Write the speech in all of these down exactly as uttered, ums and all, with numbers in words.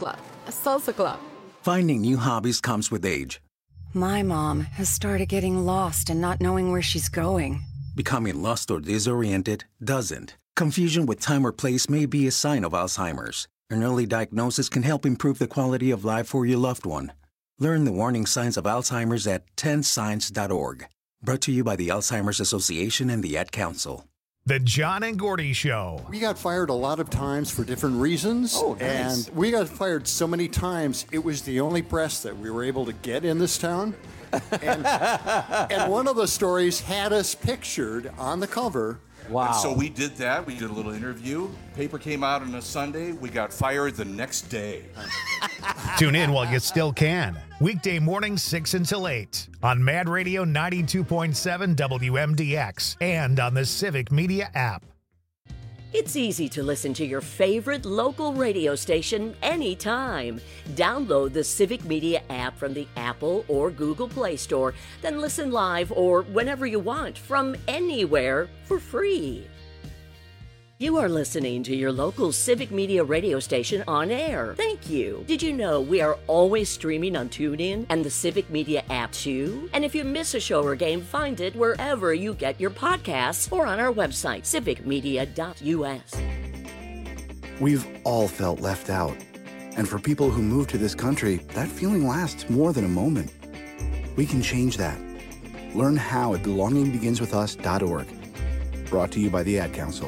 club, a salsa club. Finding new hobbies comes with age. My mom has started getting lost and not knowing where she's going. Becoming lost or disoriented doesn't. Confusion with time or place may be a sign of Alzheimer's. An early diagnosis can help improve the quality of life for your loved one. Learn the warning signs of Alzheimer's at ten signs dot org. Brought to you by the Alzheimer's Association and the Ad Council. The John and Gordy Show. We got fired a lot of times for different reasons. Oh, nice. And we got fired so many times, it was the only press that we were able to get in this town. And, and one of the stories had us pictured on the cover. Wow. And so we did that. We did a little interview. Paper came out on a Sunday. We got fired the next day. Tune in while you still can. Weekday mornings, six until eight on Mad Radio ninety-two point seven W M D X and on the Civic Media app. It's easy to listen to your favorite local radio station anytime. Download the Civic Media app from the Apple or Google Play Store, then listen live or whenever you want from anywhere for free. You are listening to your local Civic Media radio station on air. Thank you. Did you know we are always streaming on TuneIn and the Civic Media app too? And if you miss a show or game, find it wherever you get your podcasts or on our website, civic media dot U S. We've all felt left out. And for people who move to this country, that feeling lasts more than a moment. We can change that. Learn how at belonging begins with us dot org. Brought to you by the Ad Council.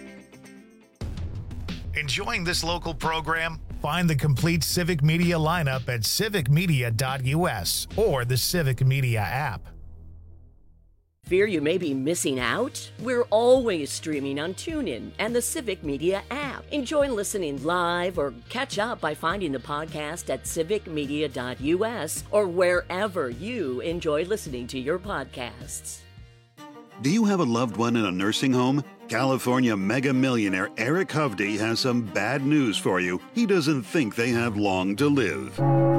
Enjoying this local program? Find the complete Civic Media lineup at civic media dot U S or the Civic Media app. Fear you may be missing out? We're always streaming on TuneIn and the Civic Media app. Enjoy listening live or catch up by finding the podcast at civic media dot U S or wherever you enjoy listening to your podcasts. Do you have a loved one in a nursing home? California mega millionaire Eric Hovde has some bad news for you. He doesn't think they have long to live.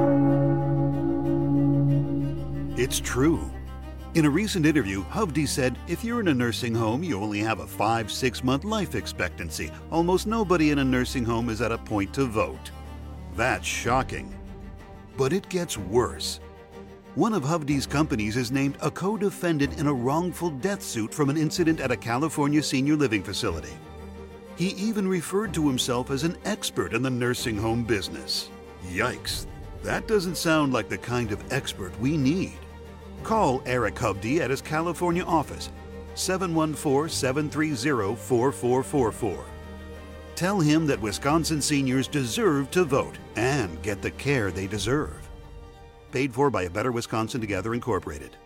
It's true. In a recent interview, Hovde said, if you're in a nursing home, you only have a five, six month life expectancy. Almost nobody in a nursing home is at a point to vote. That's shocking. But it gets worse. One of Hovde's companies is named a co-defendant in a wrongful death suit from an incident at a California senior living facility. He even referred to himself as an expert in the nursing home business. Yikes, that doesn't sound like the kind of expert we need. Call Eric Hovde at his California office, seven one four, seven three zero, four four four four. Tell him that Wisconsin seniors deserve to vote and get the care they deserve. Paid for by A Better Wisconsin Together, Incorporated.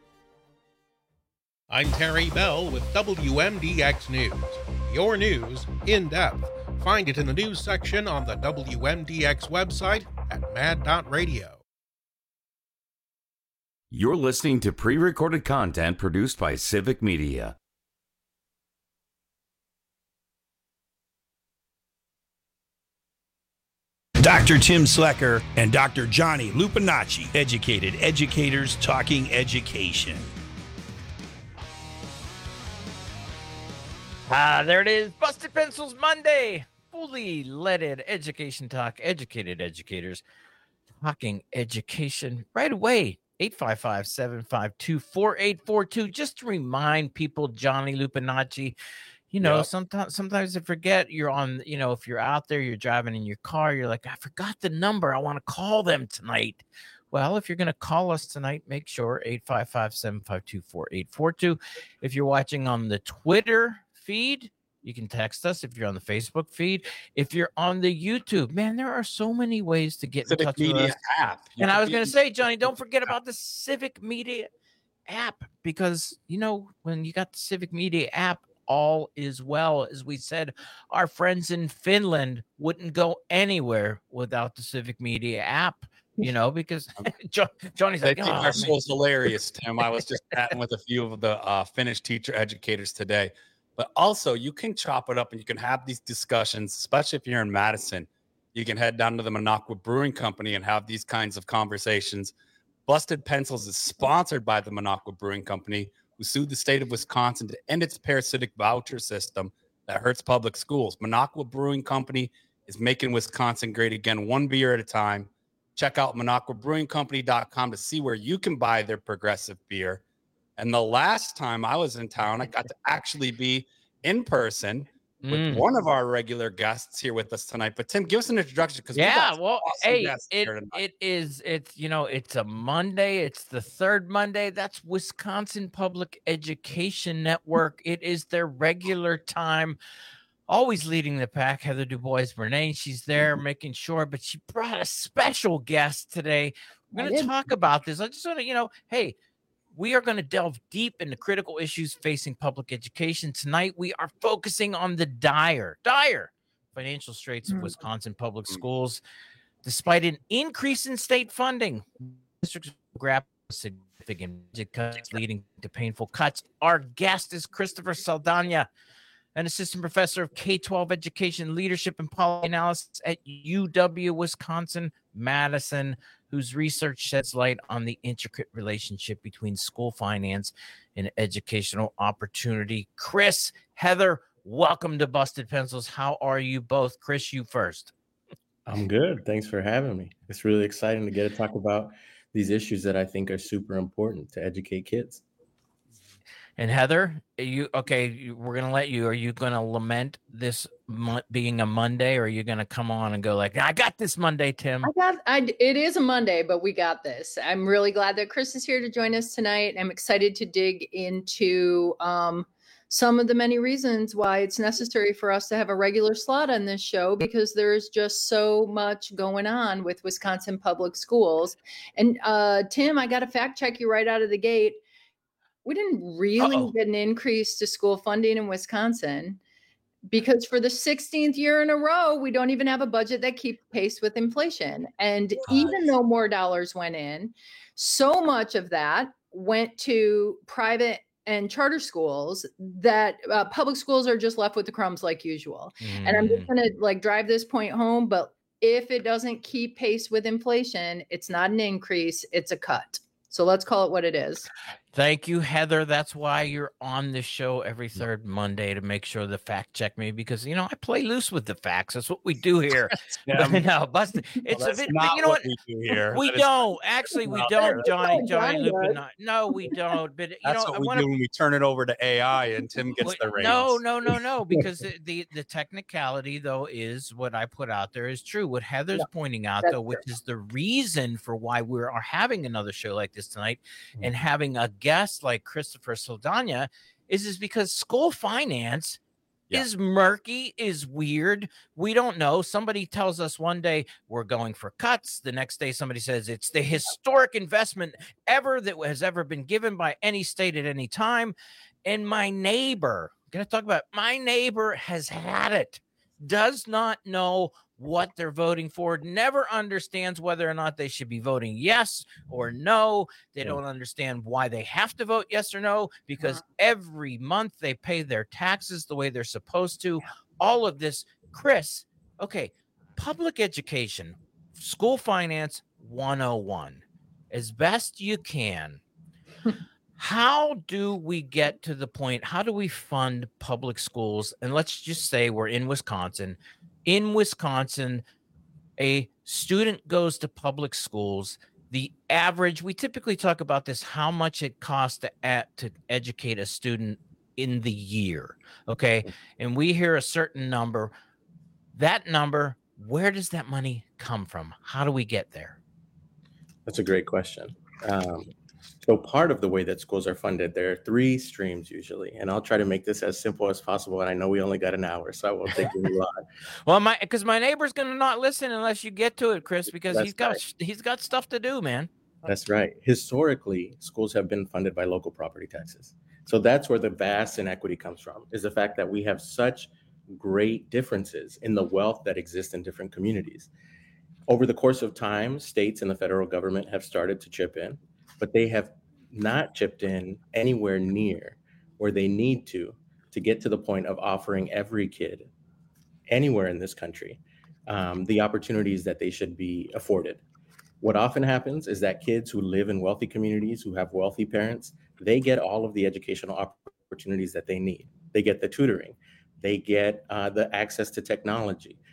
I'm Terry Bell with W M D X News. Your news in depth. Find it in the news section on the W M D X website at mad dot radio. You're listening to pre-recorded content produced by Civic Media. Doctor Tim Slecker and Doctor Johnny Lupinacci, educated educators talking education. Ah, there it is. Busted Pencils Monday. Fully leaded education talk. Educated educators talking education right away. eight five five, seven five two, four eight four two. Just to remind people, Johnny Lupinacci, you know, yep. sometimes sometimes I forget you're on, you know, if you're out there, you're driving in your car, you're like, I forgot the number. I want to call them tonight. Well, if you're going to call us tonight, make sure eight five five, seven five two, four eight four two. If you're watching on the Twitter feed, you can text us. If you're on the Facebook feed, if you're on the YouTube, man, there are so many ways to get Civic in touch Media with us. App. You and I was be- going to say, Johnny, don't forget about the Civic Media app, because, you know, when you got the Civic Media app, all is well. As we said, our friends in Finland wouldn't go anywhere without the Civic Media app, you know, because John, Johnny's like, I think oh, our man. show's hilarious, Tim. I was just chatting with a few of the uh, Finnish teacher educators today. But also, you can chop it up and you can have these discussions, especially if you're in Madison. You can head down to the Minocqua Brewing Company and have these kinds of conversations. Busted Pencils is sponsored by the Minocqua Brewing Company, who sued the state of Wisconsin to end its parasitic voucher system that hurts public schools. Minocqua Brewing Company is making Wisconsin great again, one beer at a time. Check out Minocqua Brewing Company dot com to see where you can buy their progressive beer. And the last time I was in town, I got to actually be in person with Mm. one of our regular guests here with us tonight. But Tim, give us an introduction, because Yeah, well, awesome hey, guests it here tonight. it is it's you know it's a Monday. It's the third Monday. That's Wisconsin Public Education Network. It is their regular time. Always leading the pack, Heather Dubois Bernay. She's there making sure, but she brought a special guest today. We're going to talk about this. I just want to, you know, hey, we are going to delve deep into critical issues facing public education. Tonight, we are focusing on the dire, dire financial straits of Wisconsin public schools. Despite an increase in state funding, districts grab significant budget cuts leading to painful cuts. Our guest is Christopher Saldana, an assistant professor of K twelve education, leadership, and policy analysis at U W Wisconsin Madison, whose research sheds light on the intricate relationship between school finance and educational opportunity. Chris, Heather, welcome to Busted Pencils. How are you both? Chris, you first. I'm good. Thanks for having me. It's really exciting to get to talk about these issues that I think are super important to educate kids. And Heather, are you okay? you- We're gonna let you. Are you gonna lament this mo- being a Monday, or are you gonna come on and go like, "I got this Monday, Tim"? I got. I. It is a Monday, but we got this. I'm really glad that Chris is here to join us tonight. I'm excited to dig into um, some of the many reasons why it's necessary for us to have a regular slot on this show, because there's just so much going on with Wisconsin public schools. And uh, Tim, I got to fact check you right out of the gate. We didn't really Uh-oh. get an increase to school funding in Wisconsin, because for the sixteenth year in a row, we don't even have a budget that keeps pace with inflation. And even though more dollars went in, so much of that went to private and charter schools that uh, public schools are just left with the crumbs like usual. And I'm just going to like drive this point home, but if it doesn't keep pace with inflation, it's not an increase, it's a cut. So let's call it what it is. Thank you, Heather. That's why you're on this show every third Monday, to make sure the fact check me, because you know I play loose with the facts. That's what we do here. Yeah. But no, busted. It's Well, a that's bit. not You know what what? we do here. We That is don't actually. We not don't, there. Johnny. Johnny Johnny Lupin. does. No, we don't. But you That's know, what I we want do to. when we turn it over to A I and Tim gets Wait, the reins. No, no, no, no. Because the, the the technicality though is what I put out there is true. What Heather's Yeah, pointing out that's though, which is the reason for why we are having another show like this tonight, and having a guest like Christopher Saldana, is is because school finance Yeah. is murky, is weird. We don't know. Somebody tells us one day we're going for cuts. The next day, somebody says it's the historic investment ever that has ever been given by any state at any time. And my neighbor, I'm going to talk about my neighbor has had it, does not know what they're voting for, never understands whether or not they should be voting yes or no. They Yeah. don't understand why they have to vote yes or no, because every month they pay their taxes the way they're supposed to. All of this, Chris, okay, public education, school finance one oh one, as best you can. How do we get to the point? How do we fund public schools? And let's just say we're in Wisconsin. In Wisconsin, a student goes to public schools. The average, we typically talk about this, how much it costs to, at, to educate a student in the year. Okay. And we hear a certain number. That number, where does that money come from? How do we get there? That's a great question. Um, so part of the way that schools are funded, there are three streams usually, and I'll try to make this as simple as possible. And I know we only got an hour, so I won't take you long. Well, my because my neighbor's gonna not listen unless you get to it, Chris, because That's he's got right. he's got stuff to do, man. That's right. Historically, schools have been funded by local property taxes. So that's where the vast inequity comes from, is the fact that we have such great differences in the wealth that exists in different communities. Over the course of time, states and the federal government have started to chip in, but they have not chipped in anywhere near where they need to to get to the point of offering every kid anywhere in this country um, the opportunities that they should be afforded. What often happens is that kids who live in wealthy communities, who have wealthy parents, they get all of the educational opportunities that they need. They get the tutoring, they get uh, the access to technology,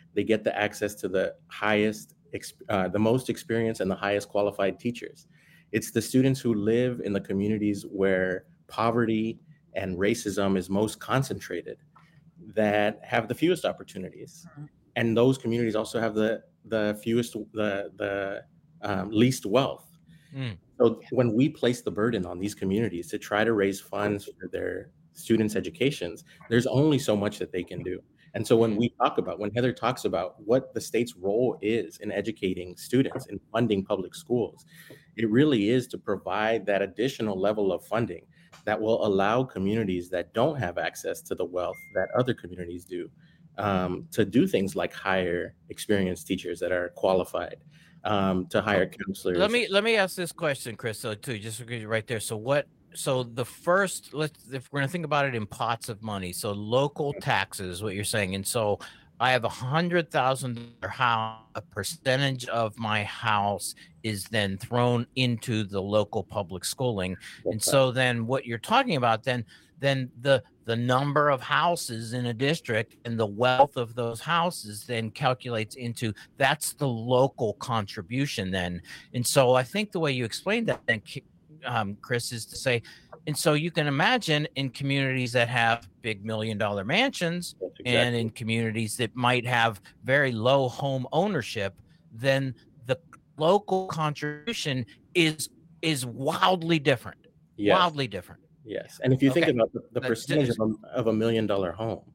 they get the access to the highest, uh, the most experienced and the highest qualified teachers. It's the students who live in the communities where poverty and racism is most concentrated that have the fewest opportunities. And those communities also have the the fewest, the, the um, least wealth. Mm. So when we place the burden on these communities to try to raise funds for their students' educations, there's only so much that they can do. And so when we talk about, when Heather talks about what the state's role is in educating students and funding public schools, it really is to provide that additional level of funding that will allow communities that don't have access to the wealth that other communities do, um, to do things like hire experienced teachers that are qualified, um, to hire counselors. Let me let me ask this question, Chris, though, too, just right there. So what? So the first, let's if we're gonna think about it in pots of money. So local taxes, what you're saying, and so I have a hundred thousand dollar house. A percentage of my house is then thrown into the local public schooling, and so then what you're talking about, then then the the number of houses in a district and the wealth of those houses then calculates into that's the local contribution then, and so I think the way you explained that then. Um, Chris, is to say, and so you can imagine in communities that have big million dollar mansions exactly. and in communities that might have very low home ownership, then the local contribution is is wildly different. Yes. Wildly different. Yes. And if you okay. think about the, the percentage of a, of a million dollar home,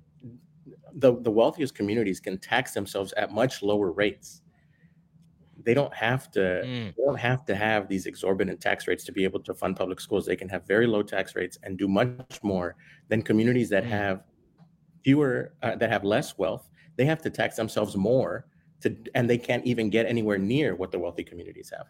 the, the wealthiest communities can tax themselves at much lower rates. They don't have to mm. they don't have to have these exorbitant tax rates to be able to fund public schools. They can have very low tax rates and do much more than communities that mm. have fewer uh, that have less wealth. They have to tax themselves more to, and they can't even get anywhere near what the wealthy communities have.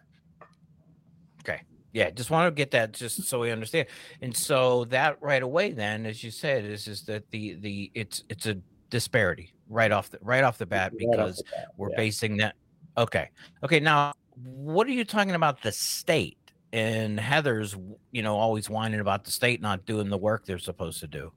Okay. Yeah, just want to get that just so we understand. And so that right away then, as you said, is is that the the it's it's a disparity right off the right off the bat because right the bat, we're yeah. basing that. Okay. Okay. Now, what are you talking about the state? And Heather's, you know, always whining about the state not doing the work they're supposed to do.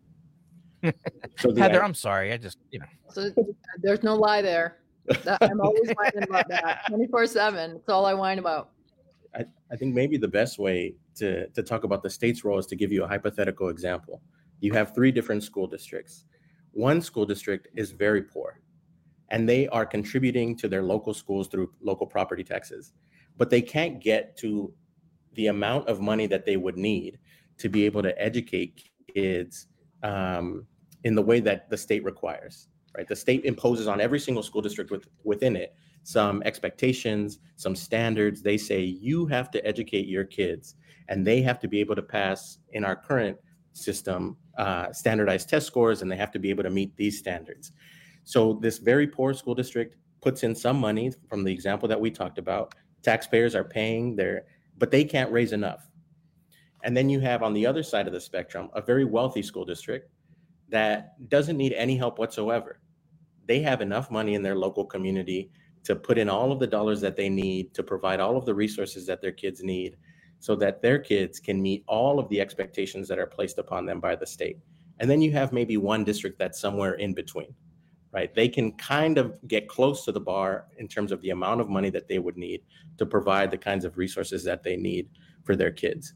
So Heather, I, I'm sorry. I just, you know. So there's no lie there. That, I'm always whining about that twenty-four seven. That's all I whine about. I, I think maybe the best way to, to talk about the state's role is to give you a hypothetical example. You have three different school districts. One school district is very poor, and they are contributing to their local schools through local property taxes, but they can't get to the amount of money that they would need to be able to educate kids um, in the way that the state requires, right? The state imposes on every single school district with, within it some expectations, some standards. They say you have to educate your kids, and they have to be able to pass, in our current system, uh, standardized test scores, and they have to be able to meet these standards. So this very poor school district puts in some money from the example that we talked about. Taxpayers are paying their, but they can't raise enough. And then you have on the other side of the spectrum, a very wealthy school district that doesn't need any help whatsoever. They have enough money in their local community to put in all of the dollars that they need to provide all of the resources that their kids need so that their kids can meet all of the expectations that are placed upon them by the state. And then you have maybe one district that's somewhere in between. Right? They can kind of get close to the bar in terms of the amount of money that they would need to provide the kinds of resources that they need for their kids.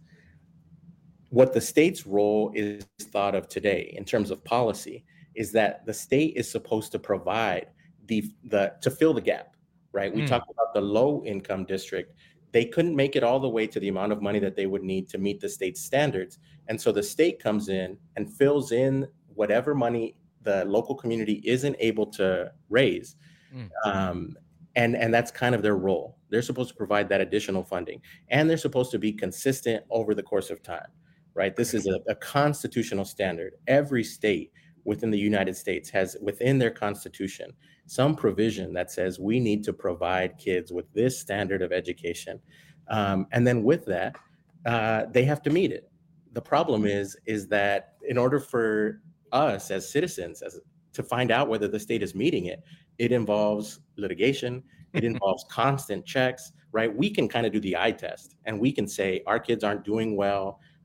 What the state's role is thought of today in terms of policy is that the state is supposed to provide the, the to fill the gap, right? We mm. talked about the low income district. They couldn't make it all the way to the amount of money that they would need to meet the state's standards. And so the state comes in and fills in whatever money the local community isn't able to raise. Mm. Um, and, and that's kind of their role. They're supposed to provide that additional funding, and they're supposed to be consistent over the course of time, right? This is a, a constitutional standard. Every state within the United States has within their constitution some provision that says we need to provide kids with this standard of education. Um, and then with that, uh, they have to meet it. The problem is, is that in order for us as citizens as to find out whether the state is meeting it, it involves litigation, it involves constant checks, right? We can kind of do the eye test and we can say our kids aren't doing well,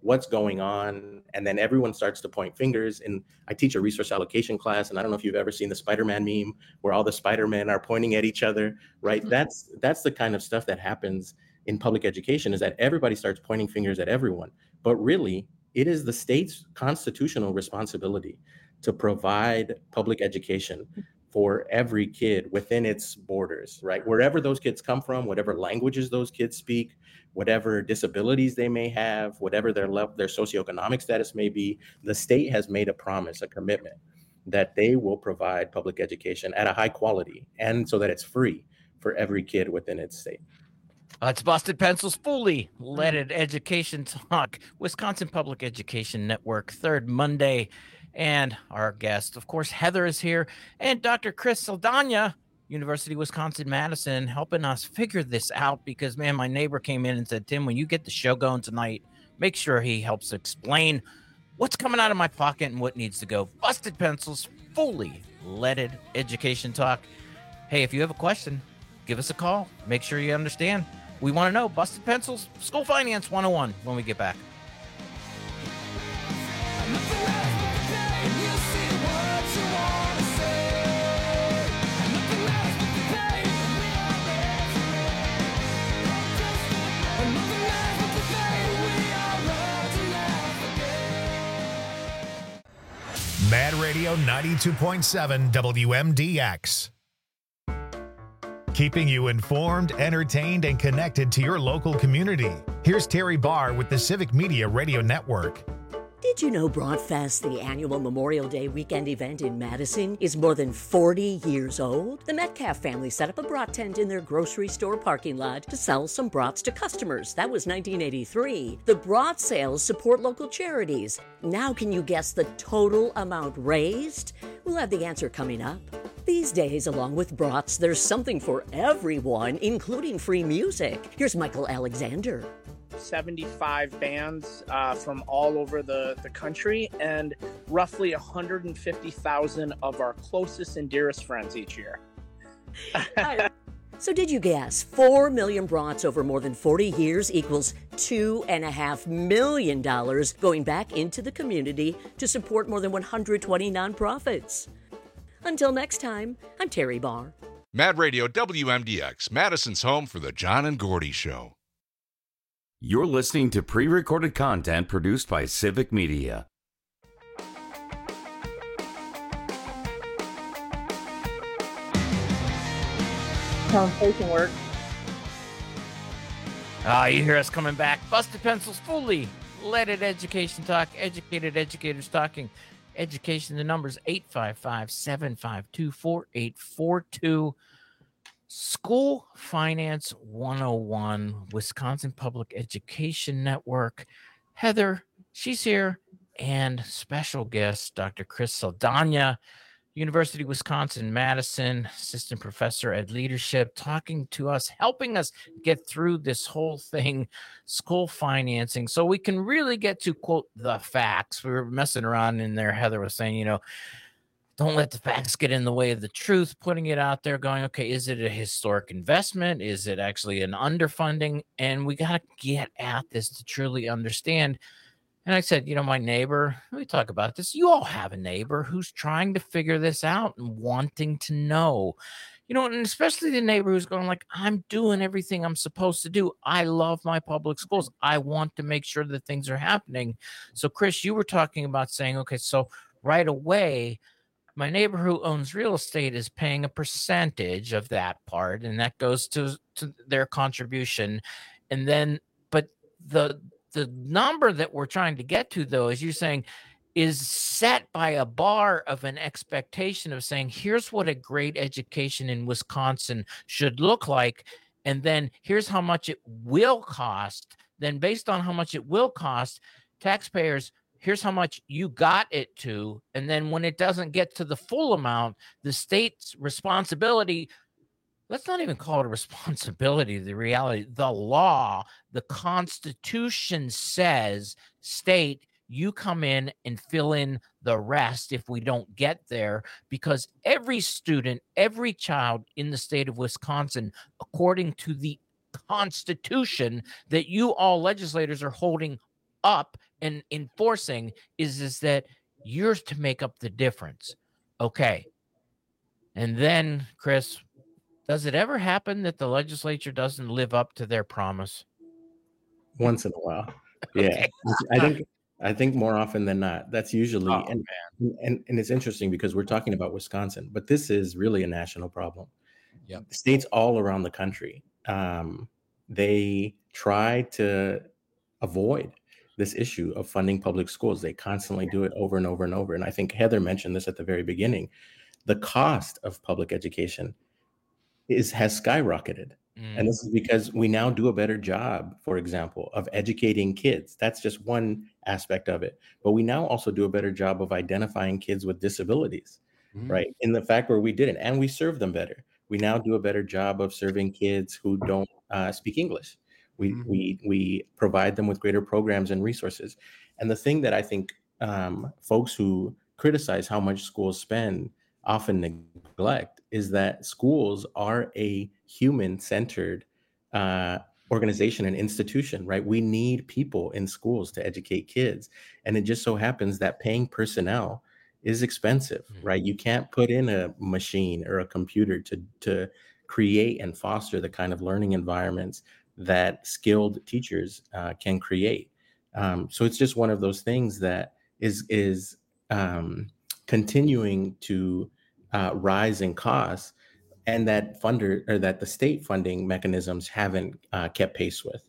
what's going on, and then everyone starts to point fingers. And I teach a resource allocation class, and I don't know if you've ever seen the Spider-Man meme where all the Spider-Men are pointing at each other, right? Mm-hmm. That's that's the kind of stuff that happens in public education, is that everybody starts pointing fingers at everyone. But really, it is the state's constitutional responsibility to provide public education for every kid within its borders, right? Wherever those kids come from, whatever languages those kids speak, whatever disabilities they may have, whatever their level, their socioeconomic status may be, the state has made a promise, a commitment that they will provide public education at a high quality and so that it's free for every kid within its state. Uh, it's Busted Pencils Fully Leaded Education Talk, Wisconsin Public Education Network, third Monday. And our guest, of course, Heather is here, and Doctor Chris Saldana, University of Wisconsin-Madison, helping us figure this out because, man, my neighbor came in and said, Tim, when you get the show going tonight, make sure he helps explain what's coming out of my pocket and what needs to go. Busted Pencils Fully Leaded Education Talk. Hey, if you have a question, give us a call. Make sure you understand. We want to know. Busted Pencils, School Finance one oh one when we get back. Mad Radio ninety-two point seven W M D X. Keeping you informed, entertained, and connected to your local community. Here's Terry Barr with the Civic Media Radio Network. Did you know Broadfest, the annual Memorial Day weekend event in Madison, is more than forty years old? The Metcalf family set up a brat tent in their grocery store parking lot to sell some brats to customers. That was nineteen eighty-three. The brat sales support local charities. Now can you guess the total amount raised? We'll have the answer coming up. These days, along with brats, there's something for everyone, including free music. Here's Michael Alexander. seventy-five bands uh, from all over the, the country, and roughly one hundred fifty thousand of our closest and dearest friends each year. So did you guess? Four million brats over more than forty years equals two and a half million dollars going back into the community to support more than one hundred twenty nonprofits. Until next time, I'm Terry Barr. Mad Radio W M D X, Madison's home for the John and Gordy Show. You're listening to pre-recorded content produced by Civic Media. How inflation works. Ah, you hear us coming back. Busted Pencils Fully Leaded Education Talk. Educated educators talking education. The number's eight five five, seven five two, four eight four two. School Finance one oh one, Wisconsin Public Education Network. Heather, she's here, and special guest, Doctor Chris Saldana, University of Wisconsin-Madison, assistant professor at leadership, talking to us, helping us get through this whole thing, school financing, so we can really get to, quote, the facts. We were messing around in there. Heather was saying, you know, don't let the facts get in the way of the truth, putting it out there, going, okay, is it a historic investment? Is it actually an underfunding? And we got to get at this to truly understand. And I said, you know, my neighbor, we talk about this. You all have a neighbor who's trying to figure this out and wanting to know, you know, and especially the neighbor who's going like, I'm doing everything I'm supposed to do. I love my public schools. I want to make sure that things are happening. So, Chris, you were talking about saying, okay, so right away, my neighbor who owns real estate is paying a percentage of that part, and that goes to, to their contribution. And then, but the the number that we're trying to get to, though, as you're saying, is set by a bar of an expectation of saying, here's what a great education in Wisconsin should look like. And then here's how much it will cost. Then based on how much it will cost, taxpayers, here's how much you got it to. And then when it doesn't get to the full amount, the state's responsibility, let's not even call it a responsibility, the reality, the law, the Constitution says, state, you come in and fill in the rest if we don't get there, because every student, every child in the state of Wisconsin, according to the Constitution that you all legislators are holding up and enforcing is is that you're to make up the difference. Okay. And then, Chris, does it ever happen that the legislature doesn't live up to their promise? Once in a while. Yeah. Okay. I think I think more often than not. That's usually Oh, and, and and it's interesting because we're talking about Wisconsin, but this is really a national problem. Yep. States all around the country, um, they try to avoid this issue of funding public schools. They constantly do it over and over and over. And I think Heather mentioned this at the very beginning. The cost of public education is has skyrocketed. Mm. And this is because we now do a better job, for example, of educating kids. That's just one aspect of it. But we now also do a better job of identifying kids with disabilities, Mhm. right? In the fact where we didn't, and we serve them better. We now do a better job of serving kids who don't uh, speak English. We, Mhm. we, we provide them with greater programs and resources. And the thing that I think um, folks who criticize how much schools spend often neglect is that schools are a human-centered uh, organization and institution, right? We need people in schools to educate kids. And it just so happens that paying personnel is expensive, right? You can't put in a machine or a computer to, to create and foster the kind of learning environments that skilled teachers uh, can create. Um, so it's just one of those things that is, is um, continuing to uh, rise in costs, and that funder or that the state funding mechanisms haven't uh, kept pace with.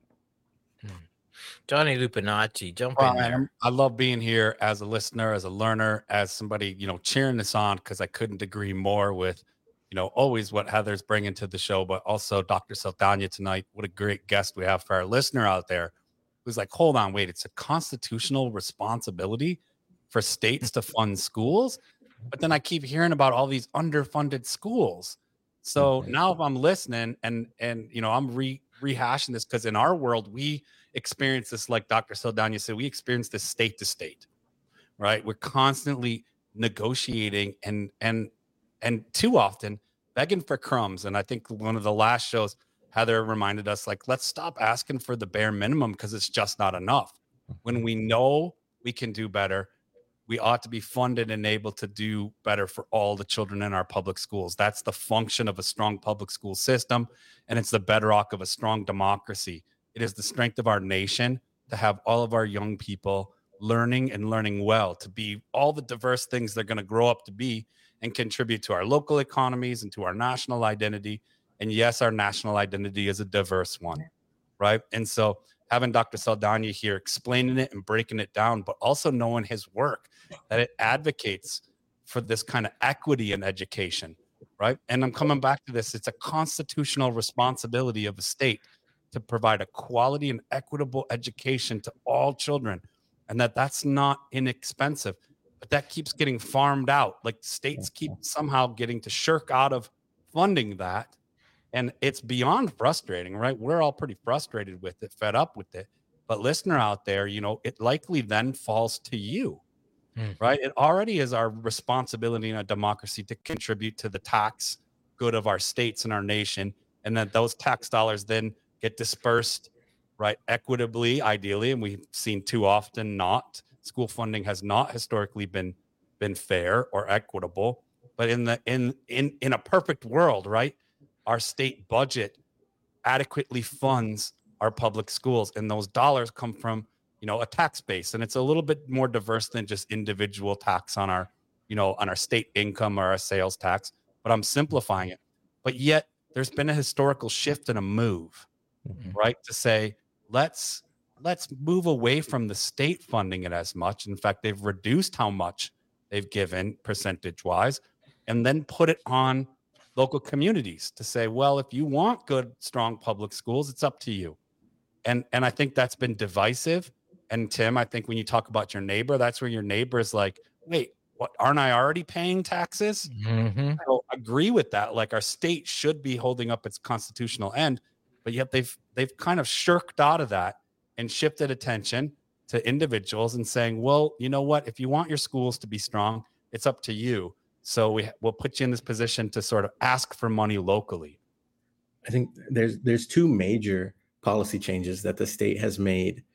Johnny Lupinacci, jump Well, in there. I'm- I love being here as a listener, as a learner, as somebody, you know, cheering this on, because I couldn't agree more with, you know, always what Heather's bringing to the show, but also Doctor Saldana tonight. What a great guest we have for our listener out there who's like, hold on, wait, it's a constitutional responsibility for states to fund schools. But then I keep hearing about all these underfunded schools. So now if I'm listening and, and, you know, I'm re rehashing this, because in our world, we experience this, like Doctor Saldana said, we experience this state to state, right? We're constantly negotiating and, and, and too often begging for crumbs. And I think one of the last shows, Heather reminded us, like, let's stop asking for the bare minimum, because it's just not enough. When we know we can do better, we ought to be funded and able to do better for all the children in our public schools. That's the function of a strong public school system, and it's the bedrock of a strong democracy. It is the strength of our nation to have all of our young people learning and learning well, to be all the diverse things they're going to grow up to be and contribute to our local economies and to our national identity. And yes, our national identity is a diverse one, right? And so having Doctor Saldana here explaining it and breaking it down, but also knowing his work, that it advocates for this kind of equity in education, right? And I'm coming back to this. It's a constitutional responsibility of a state to provide a quality and equitable education to all children, and that that's not inexpensive, but that keeps getting farmed out. Like states keep somehow getting to shirk out of funding that. And it's beyond frustrating, right? We're all pretty frustrated with it, fed up with it. But listener out there, you know, it likely then falls to you, Mm. right? It already is our responsibility in a democracy to contribute to the tax good of our states and our nation. And that those tax dollars then get dispersed, right, equitably, ideally. And we've seen too often not. School funding has not historically been been fair or equitable. But in the in in in a perfect world, right, our state budget adequately funds our public schools, and those dollars come from, you know, a tax base, and it's a little bit more diverse than just individual tax on our, you know, on our state income or our sales tax. But I'm simplifying it. But yet there's been a historical shift and a move, Mhm. right, to say let's let's move away from the state funding it as much. In fact, they've reduced how much they've given percentage wise, and then put it on local communities to say, well, if you want good, strong public schools, it's up to you. And and I think that's been divisive. And Tim, I think when you talk about your neighbor, that's where your neighbor is like, wait, what, aren't I already paying taxes? Mm-hmm. I don't agree with that. Like our state should be holding up its constitutional end, but yet they've they've kind of shirked out of that and shifted attention to individuals and saying, well, you know what, if you want your schools to be strong, it's up to you. So we will put you in this position to sort of ask for money locally. I think there's there's two major policy changes that the state has made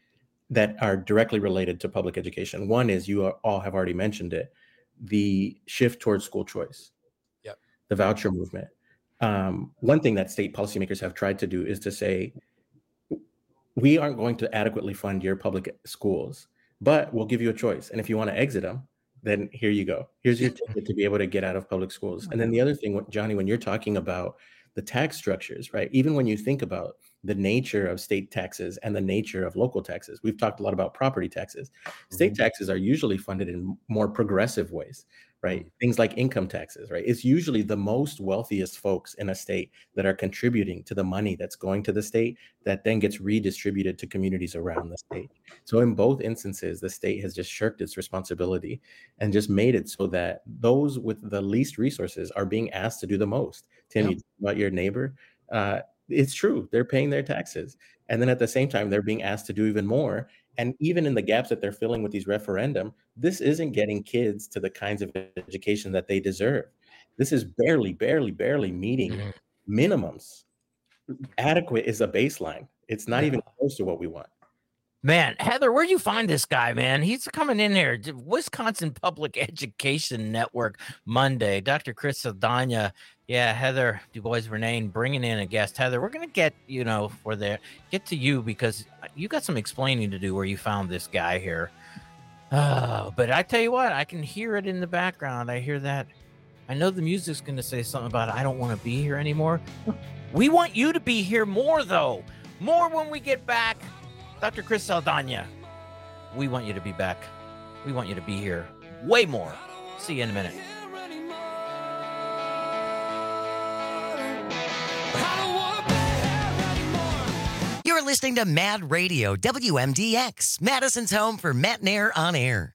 that are directly related to public education. One is, you are, all have already mentioned it, the shift towards school choice, Yep. the voucher movement. Um, one thing that state policymakers have tried to do is to say, we aren't going to adequately fund your public schools, but we'll give you a choice. And if you want to exit them, then here you go. Here's your ticket to be able to get out of public schools. And then the other thing, Johnny, when you're talking about the tax structures, right? Even when you think about the nature of state taxes and the nature of local taxes, we've talked a lot about property taxes. State mm-hmm. taxes are usually funded in more progressive ways, right? Mm-hmm. Things like income taxes, right? It's usually the most wealthiest folks in a state that are contributing to the money that's going to the state that then gets redistributed to communities around the state. So in both instances, the state has just shirked its responsibility and just made it so that those with the least resources are being asked to do the most. Tim, yep. you talk about your neighbor. Uh, it's true. They're paying their taxes. And then at the same time, they're being asked to do even more. And even in the gaps that they're filling with these referendum, this isn't getting kids to the kinds of education that they deserve. This is barely, barely, barely meeting mm-hmm. minimums. Adequate is a baseline. It's not yeah. even close to what we want. Man, Heather, where'd you find this guy, man? He's coming in here. Wisconsin Public Education Network Monday. Doctor Chris Saldana. Yeah, Heather DuBois Renane bringing in a guest. Heather, we're going to get, you know, for there, get to you because you got some explaining to do where you found this guy here. Oh, but I tell you what, I can hear it in the background. I hear that. I know the music's going to say something about I don't want to be here anymore. We want you to be here more, though. More when we get back. Doctor Chris Saldana, we want you to be back. We want you to be here way more. See you in a minute. You're listening to Mad Radio, W M D X, Madison's home for Matt and Air on air.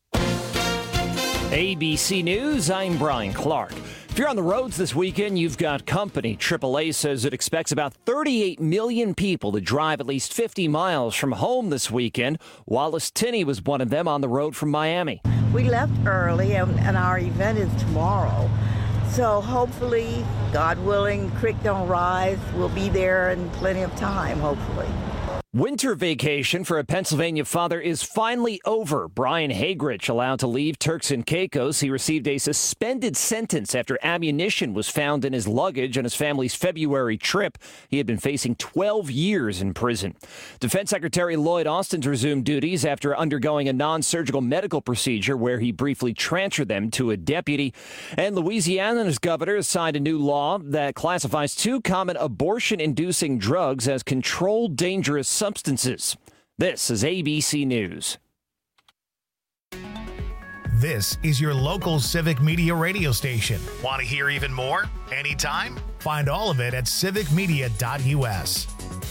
A B C News, I'm Brian Clark. If you're on the roads this weekend, you've got company. triple A says it expects about thirty-eight million people to drive at least fifty miles from home this weekend. Wallace Tinney was one of them on the road from Miami. We left early, and, and our event is tomorrow. So hopefully, God willing, creek don't rise. We'll be there in plenty of time, hopefully. Winter vacation for a Pennsylvania father is finally over. Brian Hagerich allowed to leave Turks and Caicos. He received a suspended sentence after ammunition was found in his luggage on his family's February trip. He had been facing twelve years in prison. Defense Secretary Lloyd Austin resumed duties after undergoing a non-surgical medical procedure where he briefly transferred them to a deputy. And Louisiana's governor signed a new law that classifies two common abortion-inducing drugs as controlled dangerous substances. substances. This is A B C News. This is your local Civic Media radio station. Want to hear even more? Anytime? Find all of it at civic media dot U S.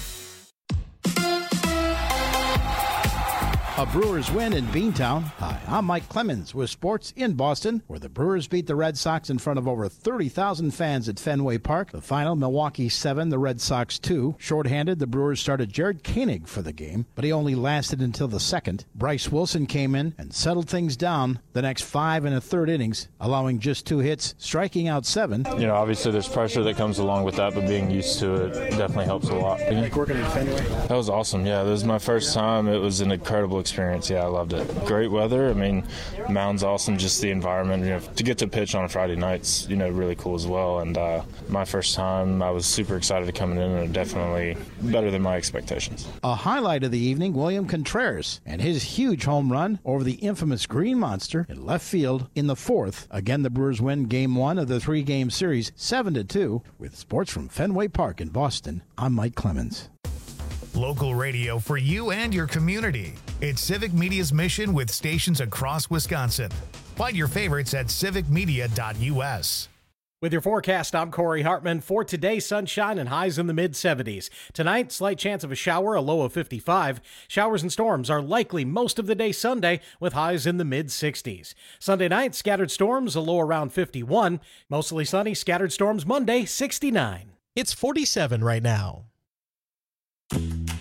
A Brewers win in Beantown. Hi, I'm Mike Clemens with sports in Boston, where the Brewers beat the Red Sox in front of over thirty thousand fans at Fenway Park. The final, Milwaukee seven, the Red Sox two. Shorthanded, the Brewers started Jared Koenig for the game, but he only lasted until the second. Bryce Wilson came in and settled things down the next five and a third innings, allowing just two hits, striking out seven. You know, obviously there's pressure that comes along with that, but being used to it definitely helps a lot. Like working at Fenway? That was awesome, yeah. This was my first time. It was an incredible experience. Yeah, I loved it. Great weather. I mean, mound's awesome. Just the environment. You know, to get to pitch on a Friday night's, you know, really cool as well. And uh, my first time, I was super excited to come in, and definitely better than my expectations. A highlight of the evening, William Contreras and his huge home run over the infamous Green Monster in left field in the fourth. Again, the Brewers win game one of the three-game series, seven to two. With sports from Fenway Park in Boston, I'm Mike Clemens. Local radio for you and your community. It's Civic Media's mission with stations across Wisconsin. Find your favorites at civic media dot U S. With your forecast, I'm Corey Hartman. For today, sunshine and highs in the mid seventies. Tonight, slight chance of a shower, a low of fifty-five. Showers and storms are likely most of the day Sunday, with highs in the mid sixties. Sunday night, scattered storms, a low around fifty-one. Mostly sunny, scattered storms Monday, sixty-nine. It's forty-seven right now.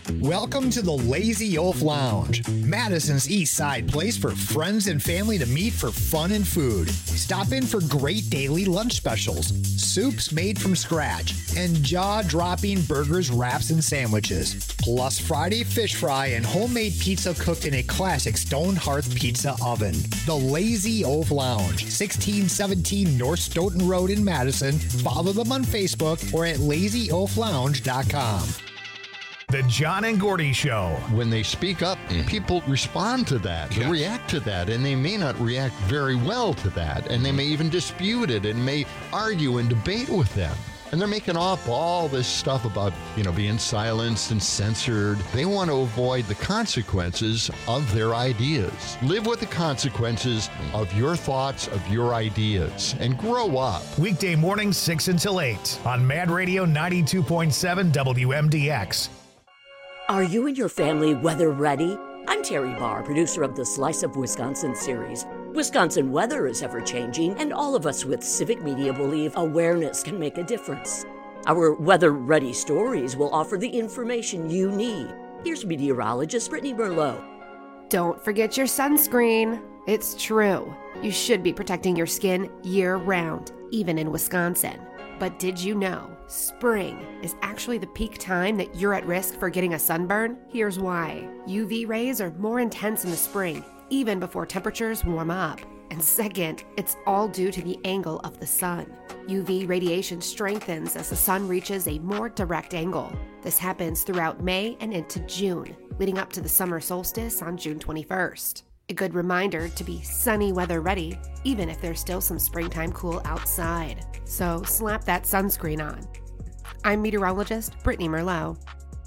Welcome to the Lazy Oaf Lounge, Madison's East Side place for friends and family to meet for fun and food. Stop in for great daily lunch specials, soups made from scratch, and jaw-dropping burgers, wraps, and sandwiches. Plus Friday fish fry and homemade pizza cooked in a classic stone hearth pizza oven. The Lazy Oaf Lounge, sixteen seventeen North Stoughton Road in Madison. Follow them on Facebook or at lazy oaf lounge dot com. The John and Gordy Show. When they speak up, people respond to that, they react to that, and they may not react very well to that, and they may even dispute it and may argue and debate with them. And they're making up all this stuff about, you know, being silenced and censored. They want to avoid the consequences of their ideas. Live with the consequences of your thoughts, of your ideas, and grow up. Weekday mornings, six until eight on Mad Radio ninety-two point seven W M D X. Are you and your family weather ready? I'm Terry Barr, producer of the Slice of Wisconsin series. Wisconsin weather is ever-changing, and all of us with Civic Media believe awareness can make a difference. Our weather-ready stories will offer the information you need. Here's meteorologist Brittany Merlot. Don't forget your sunscreen. It's true. You should be protecting your skin year-round, even in Wisconsin. But did you know spring is actually the peak time that you're at risk for getting a sunburn? Here's why. U V rays are more intense in the spring, even before temperatures warm up. And second, it's all due to the angle of the sun. U V radiation strengthens as the sun reaches a more direct angle. This happens throughout May and into June, leading up to the summer solstice on June twenty-first. A good reminder to be sunny weather ready, even if there's still some springtime cool outside. So slap that sunscreen on. I'm meteorologist Brittany Merlot.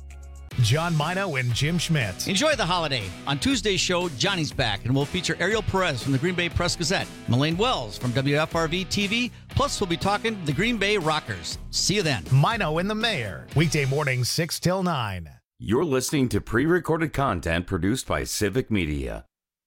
John Mino and Jim Schmidt. Enjoy the holiday. On Tuesday's show, Johnny's back, and we'll feature Ariel Perez from the Green Bay Press-Gazette, Melaine Wells from W F R V T V, plus we'll be talking the Green Bay Rockers. See you then. Mino and the Mayor. Weekday mornings, six till nine. You're listening to pre-recorded content produced by Civic Media.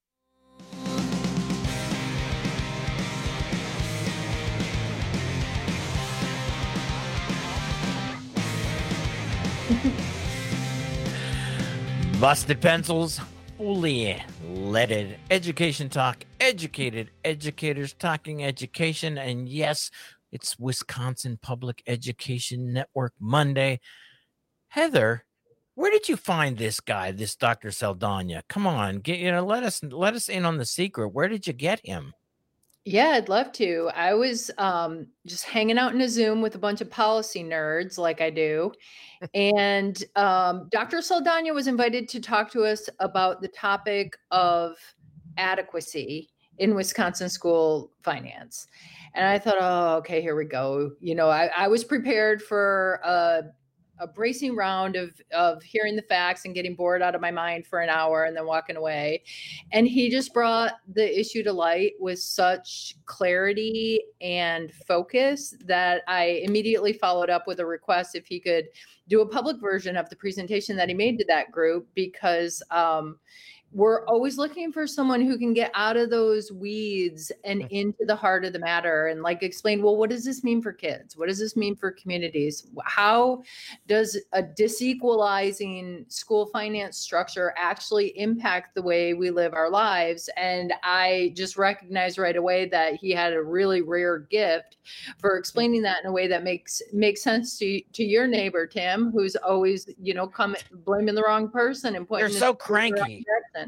Busted pencils, fully leaded. Education talk, educated educators talking education. And yes, it's Wisconsin Public Education Network Monday. Heather, where did you find this guy, this Doctor Saldana? Come on, get, you know, let us let us in on the secret. Where did you get him? Yeah, I'd love to. I was um, just hanging out in a Zoom with a bunch of policy nerds like I do. And um, Doctor Saldana was invited to talk to us about the topic of adequacy in Wisconsin school finance. And I thought, oh, okay, here we go. You know, I, I was prepared for a, a bracing round of, of hearing the facts and getting bored out of my mind for an hour and then walking away. And he just brought the issue to light with such clarity and focus that I immediately followed up with a request if he could do a public version of the presentation that he made to that group, because um, we're always looking for someone who can get out of those weeds and into the heart of the matter and like explain, well, what does this mean for kids? What does this mean for communities? How does a disequalizing school finance structure actually impact the way we live our lives? And I just recognized right away that he had a really rare gift for explaining that in a way that makes makes sense to to your neighbor, Tim, who's always, you know, come blaming the wrong person and pointing. They're so cranky.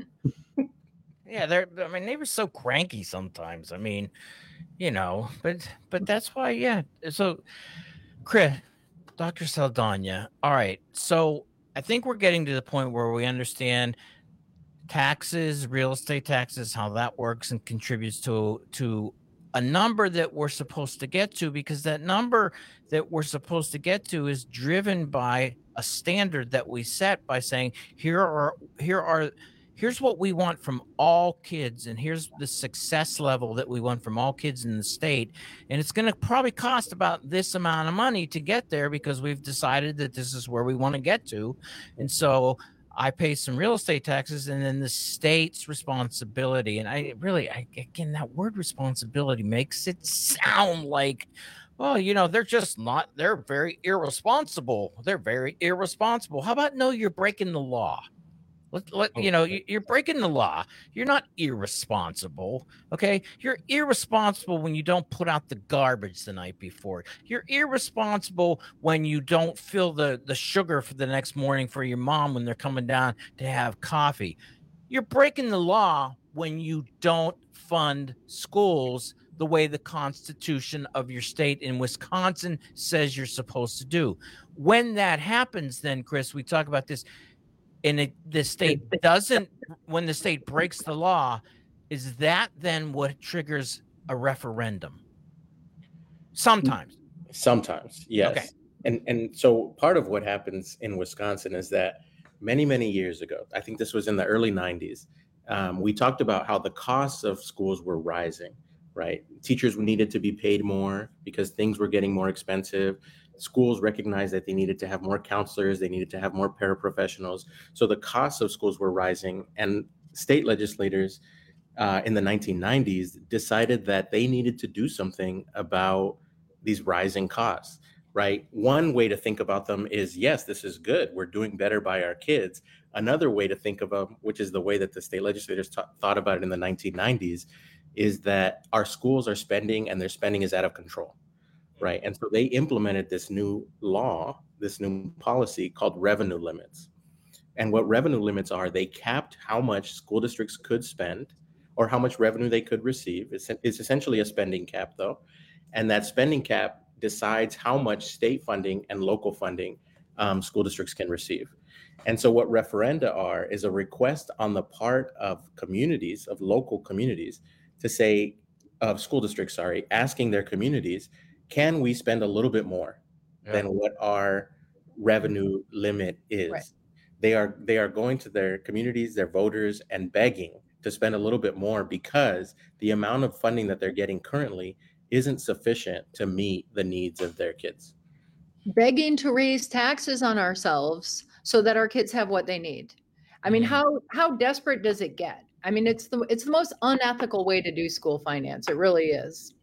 Yeah, they're. I mean, they were so cranky sometimes. I mean, you know, but but that's why. Yeah. So, Chris, Doctor Saldana. All right. So I think we're getting to the point where we understand taxes, real estate taxes, how that works and contributes to to a number that we're supposed to get to, because that number that we're supposed to get to is driven by a standard that we set by saying, here are here are here's what we want from all kids, and here's the success level that we want from all kids in the state, and it's going to probably cost about this amount of money to get there because we've decided that this is where we want to get to. And so I pay some real estate taxes, and then the state's responsibility. And I really, I, again, that word responsibility makes it sound like, Well, you know, they're just not, they're very irresponsible. They're very irresponsible. How about no, you're breaking the law? Let, let, you know, you, you're breaking the law. You're not irresponsible, okay? You're irresponsible when you don't put out the garbage the night before. You're irresponsible when you don't fill the, the sugar for the next morning for your mom when they're coming down to have coffee. You're breaking the law when you don't fund schools the way the Constitution of your state in Wisconsin says you're supposed to do. When that happens, then, Chris, we talk about this, and it, the state doesn't, when the state breaks the law, is that then what triggers a referendum? Sometimes. Sometimes, yes. Okay. And and so part of what happens in Wisconsin is that many, many years ago, I think this was in the early nineties, um, we talked about how the costs of schools were rising, right? Teachers needed to be paid more because things were getting more expensive. Schools recognized that they needed to have more counselors, they needed to have more paraprofessionals. So the costs of schools were rising, and state legislators uh, in the nineteen nineties decided that they needed to do something about these rising costs, right? One way to think about them is, yes, this is good. We're doing better by our kids. Another way to think of them, which is the way that the state legislators t- thought about it in the nineteen nineties, is that our schools are spending and their spending is out of control. Right. And so they implemented this new law, this new policy called revenue limits. And what revenue limits are, they capped how much school districts could spend or how much revenue they could receive. It's, it's essentially a spending cap, though. And that spending cap decides how much state funding and local funding um, school districts can receive. And so what referenda are is a request on the part of communities, of local communities, to say, of school districts, sorry, asking their communities, can we spend a little bit more yeah. than what our revenue limit is? Right. They are they are going to their communities, their voters, and begging to spend a little bit more because the amount of funding that they're getting currently isn't sufficient to meet the needs of their kids. Begging to raise taxes on ourselves so that our kids have what they need. I mean, mm-hmm. how how desperate does it get? I mean, it's the it's the most unethical way to do school finance. It really is.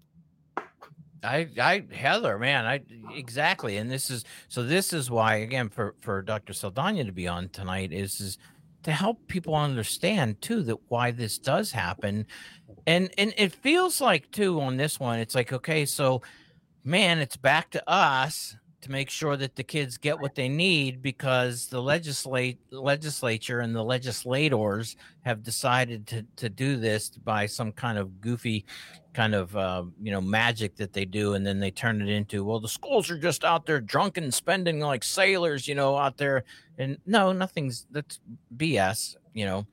I, I, Heather, man, I exactly, and this is so. This is why, again, for for Doctor Saldana to be on tonight is is to help people understand too that why this does happen, and and it feels like too on this one, it's like, okay, so man, it's back to us to make sure that the kids get what they need because the legislate legislature and the legislators have decided to to do this by some kind of goofy kind of uh, you know magic that they do, and then they turn it into, well, the schools are just out there drunken spending like sailors, you know, out there, and no, nothing's, that's B S, you know.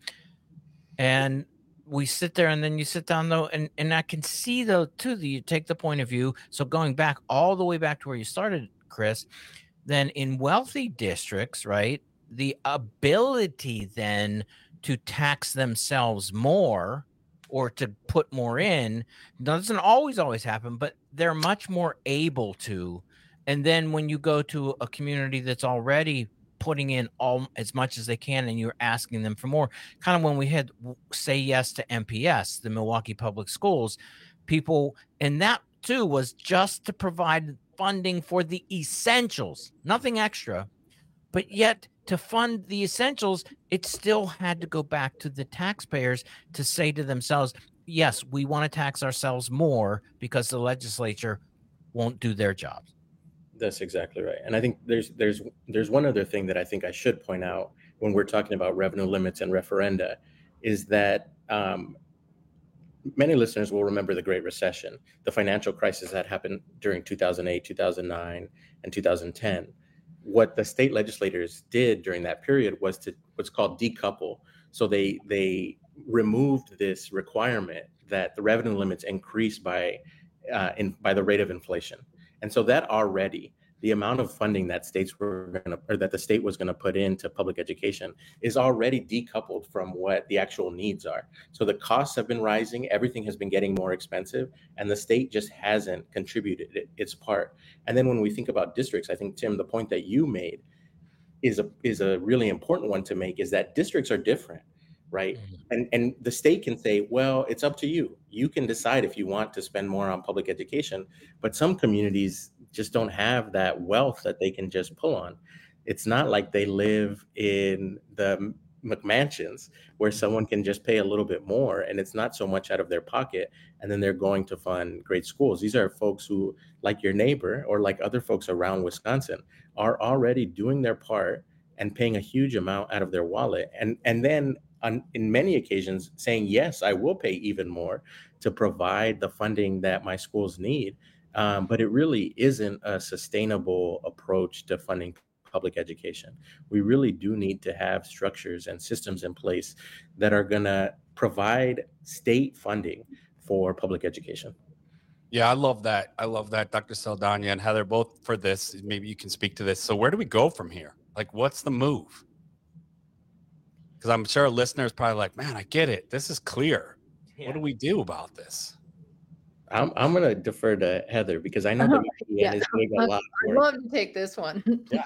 And we sit there, and then you sit down though, and and I can see though too that you take the point of view. So going back all the way back to where you started, Chris, then in wealthy districts, right, the ability then to tax themselves more or to put more in doesn't always always happen, but they're much more able to. And then when you go to a community that's already putting in all as much as they can and you're asking them for more, kind of when we had Say Yes to M P S, the Milwaukee Public Schools, people, and that too was just to provide funding for the essentials, nothing extra, but yet to fund the essentials, it still had to go back to the taxpayers to say to themselves, yes, we want to tax ourselves more because the legislature won't do their jobs. That's exactly right. And I think there's there's there's one other thing that I think I should point out when we're talking about revenue limits and referenda is that um, many listeners will remember the Great Recession, the financial crisis that happened during two thousand eight, two thousand nine, and two thousand ten. What the state legislators did during that period was to what's called decouple. So they they removed this requirement that the revenue limits increase by uh, in by the rate of inflation. And so that already, the amount of funding that states were going to, or that the state was going to put into public education is already decoupled from what the actual needs are. So the costs have been rising, everything has been getting more expensive, and the state just hasn't contributed it, its part. And then when we think about districts, I think, Tim, the point that you made is a is a really important one to make, is that districts are different. right? And and the state can say, well, it's up to you. You can decide if you want to spend more on public education, but some communities just don't have that wealth that they can just pull on. It's not like they live in the McMansions where someone can just pay a little bit more and it's not so much out of their pocket, and then they're going to fund great schools. These are folks who, like your neighbor or like other folks around Wisconsin, are already doing their part and paying a huge amount out of their wallet. And, and then on, in many occasions saying, yes, I will pay even more to provide the funding that my schools need. Um, but it really isn't a sustainable approach to funding public education. We really do need to have structures and systems in place that are going to provide state funding for public education. Yeah, I love that. I love that, Doctor Saldana and Heather, both for this. Maybe you can speak to this. So where do we go from here? Like, what's the move? Because I'm sure listeners probably like, man, I get it. This is clear. Yeah. What do we do about this? I'm I'm going to defer to Heather because I know the yeah, is doing a lot. I'd love to take this one. Yeah.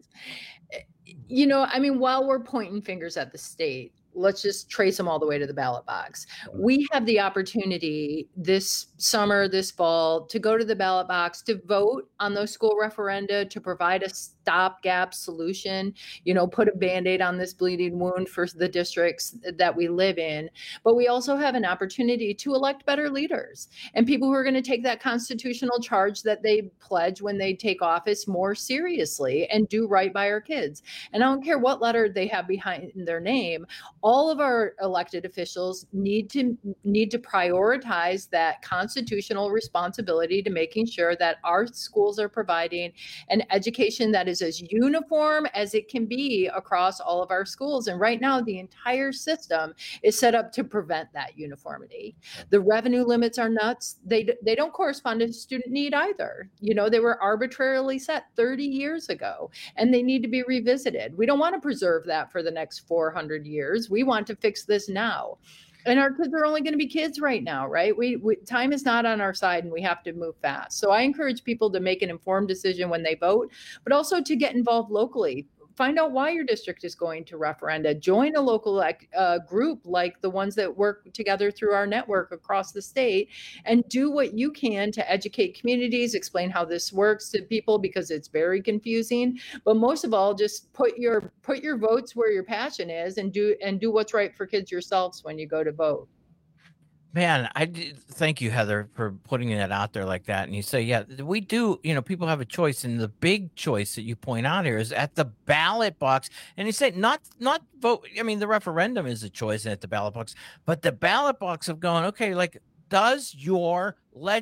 You know, I mean, while we're pointing fingers at the state, let's just trace them all the way to the ballot box. We have the opportunity this summer, this fall, to go to the ballot box, to vote on those school referenda, to provide a stopgap solution, you know, put a Band-Aid on this bleeding wound for the districts that we live in. But we also have an opportunity to elect better leaders and people who are going to take that constitutional charge that they pledge when they take office more seriously and do right by our kids. And I don't care what letter they have behind their name. All of our elected officials need to need to prioritize that constitutional responsibility to making sure that our schools are providing an education that is as uniform as it can be across all of our schools. And right now, the entire system is set up to prevent that uniformity. The revenue limits are nuts. They they don't correspond to student need either. You know, they were arbitrarily set thirty years ago, and they need to be revisited. We don't want to preserve that for the next four hundred years. We want to fix this now. And our kids are only going to be kids right now, right? We, we time is not on our side and we have to move fast. So I encourage people to make an informed decision when they vote, but also to get involved locally. Find out why your district is going to referenda. Join a local uh, group like the ones that work together through our network across the state, and do what you can to educate communities, explain how this works to people because it's very confusing. But most of all, just put your put your votes where your passion is, and do and do what's right for kids yourselves when you go to vote. Man, I did, thank you, Heather, for putting that out there like that. And you say, yeah, we do, you know, people have a choice. And the big choice that you point out here is at the ballot box. And you say not, not vote. I mean, the referendum is a choice at the ballot box, but the ballot box of going, okay, like, does your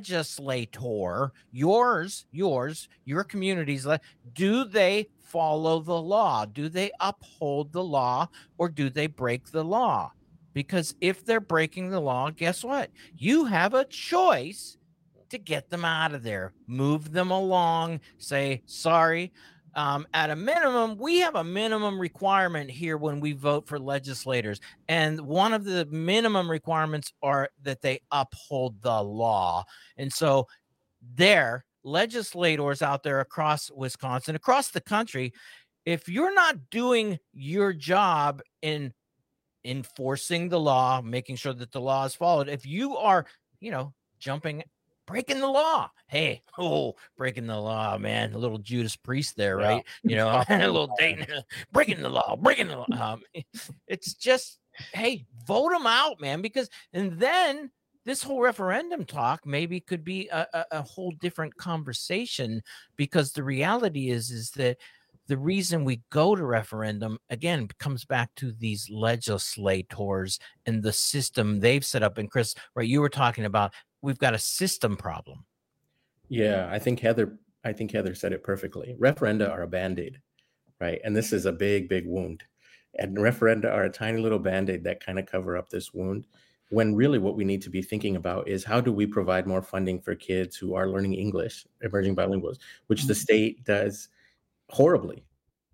legislator, yours, yours, your communities, do they follow the law? Do they uphold the law, or do they break the law? Because if they're breaking the law, guess what? You have a choice to get them out of there, move them along, say, sorry. Um, at a minimum, we have a minimum requirement here when we vote for legislators. And one of the minimum requirements are that they uphold the law. And so there, legislators out there across Wisconsin, across the country, if you're not doing your job in enforcing the law, making sure that the law is followed, if you are, you know, jumping, breaking the law, hey, oh, breaking the law, man, a little Judas Priest there, right? Yeah. You know, a little Dayton, breaking the law, breaking the law. Um, it's just, hey, vote them out, man, because, and then this whole referendum talk maybe could be a, a, a whole different conversation, because the reality is, is that the reason we go to referendum, again, comes back to these legislators and the system they've set up. And Chris, right, you were talking about, we've got a system problem. Yeah, I think Heather, I think Heather said it perfectly. Referenda are a Band-Aid, right? And this is a big, big wound. And referenda are a tiny little Band-Aid that kind of cover up this wound, when really what we need to be thinking about is how do we provide more funding for kids who are learning English, emerging bilinguals, which mm-hmm. the state does horribly.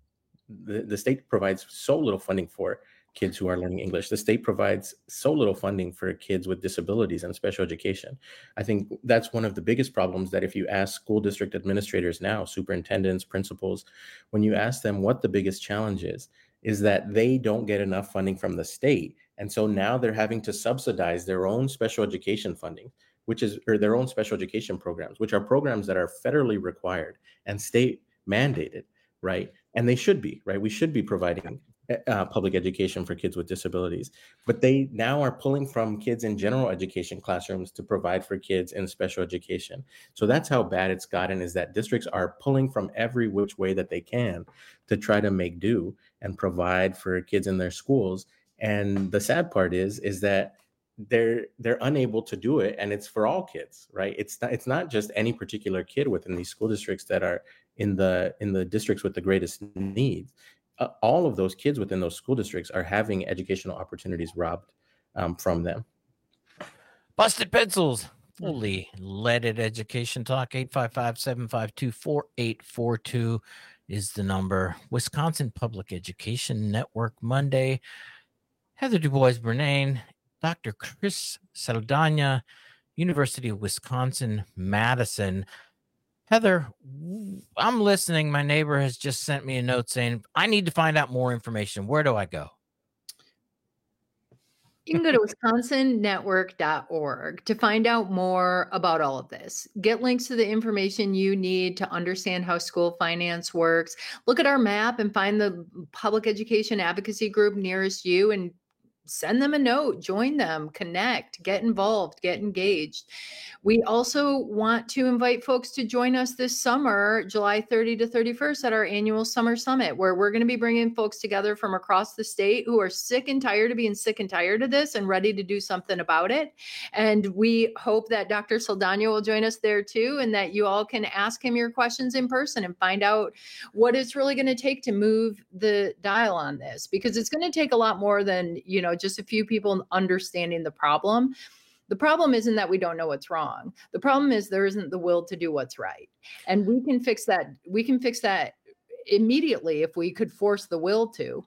The, the state provides so little funding for kids who are learning English. The state provides so little funding for kids with disabilities and special education. I think that's one of the biggest problems, that if you ask school district administrators now, superintendents, principals, when you ask them what the biggest challenge is, is that they don't get enough funding from the state. And so now they're having to subsidize their own special education funding, which is, or their own special education programs, which are programs that are federally required and state mandated, right? And they should be, right? We should be providing uh, public education for kids with disabilities, but they now are pulling from kids in general education classrooms to provide for kids in special education. So that's how bad it's gotten, is that districts are pulling from every which way that they can to try to make do and provide for kids in their schools. And the sad part is, is that they're they're unable to do it, and it's for all kids, right? It's not it's not just any particular kid within these school districts that are in the in the districts with the greatest needs. Uh, all of those kids within those school districts are having educational opportunities robbed um, from them. Busted Pencils, fully leaded education talk. Eight five five, seven five two, four eight four two is the number. Wisconsin Public Education Network Monday. Heather DuBois Bernayne, Doctor Chris Saldana, University of Wisconsin, Madison. Heather, I'm listening. My neighbor has just sent me a note saying, I need to find out more information. Where do I go? You can go to wisconsin network dot org to find out more about all of this. Get links to the information you need to understand how school finance works. Look at our map and find the public education advocacy group nearest you and send them a note, join them, connect, get involved, get engaged. We also want to invite folks to join us this summer, July thirtieth to thirty-first, at our annual Summer Summit, where we're going to be bringing folks together from across the state who are sick and tired of being sick and tired of this and ready to do something about it. And we hope that Doctor Saldana will join us there too, and that you all can ask him your questions in person and find out what it's really going to take to move the dial on this, because it's going to take a lot more than, you know, just a few people understanding the problem. The problem isn't that we don't know what's wrong. The problem is there isn't the will to do what's right. And we can fix that. We can fix that immediately if we could force the will to.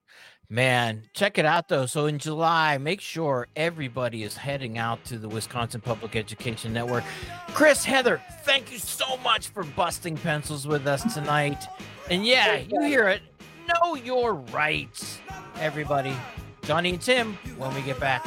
Man, check it out, though. So in July, make sure everybody is heading out to the Wisconsin Public Education Network. Chris, Heather, thank you so much for busting pencils with us tonight. And yeah, you hear it. Know your rights, everybody. Johnny and Tim, when we get back.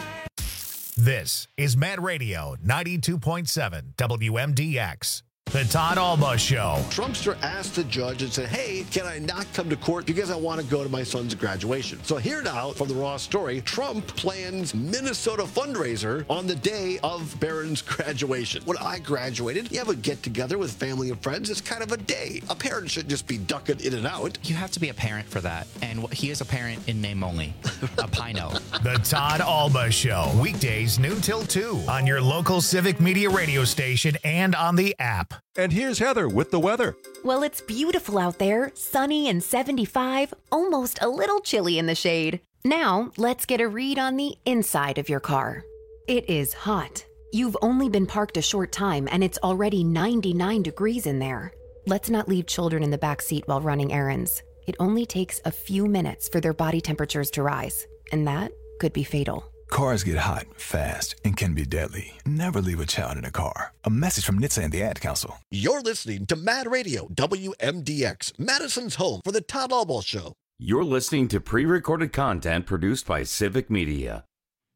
This is Mad Radio ninety-two point seven W M D X. The Todd Alba Show. Trumpster asked the judge and said, hey, can I not come to court because I want to go to my son's graduation? So here now from the Raw story, Trump plans Minnesota fundraiser on the day of Barron's graduation. When I graduated, you have a get-together with family and friends. It's kind of a day. A parent should just be ducking in and out. You have to be a parent for that. And he is a parent in name only. A Pino. The Todd Alba Show. Weekdays noon till two on your local Civic Media radio station and on the app. And here's Heather with the weather. Well, it's beautiful out there, sunny and seventy-five, almost a little chilly in the shade. Now, let's get a read on the inside of your car. It is hot. You've only been parked a short time and it's already ninety-nine degrees in there. Let's not leave children in the back seat while running errands. It only takes a few minutes for their body temperatures to rise, and that could be fatal. Cars get hot, fast, and can be deadly. Never leave a child in a car. A message from N H T S A and the Ad Council. You're listening to Mad Radio, W M D X, Madison's home for the Todd Alba Show. You're listening to pre-recorded content produced by Civic Media.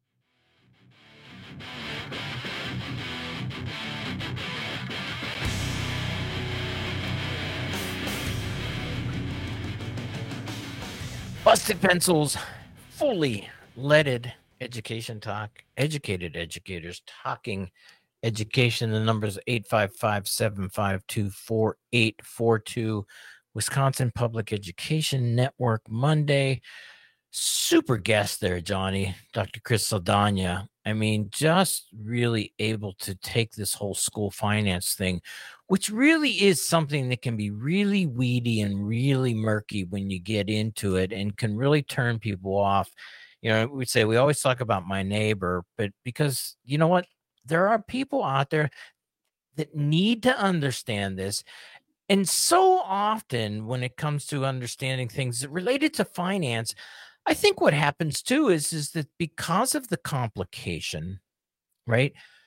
Busted Pencils, fully leaded education talk, educated educators talking education. The number is eight five five, seven five two, four eight four two. Wisconsin Public Education Network Monday. Super guest there, Johnny, Doctor Chris Saldana. I mean, just really able to take this whole school finance thing, which really is something that can be really weedy and really murky when you get into it and can really turn people off. You know, we say we always talk about my neighbor, but because you know what? There are people out there that need to understand this. And so often when it comes to understanding things related to finance, I think what happens too is, is that because of the complication, right?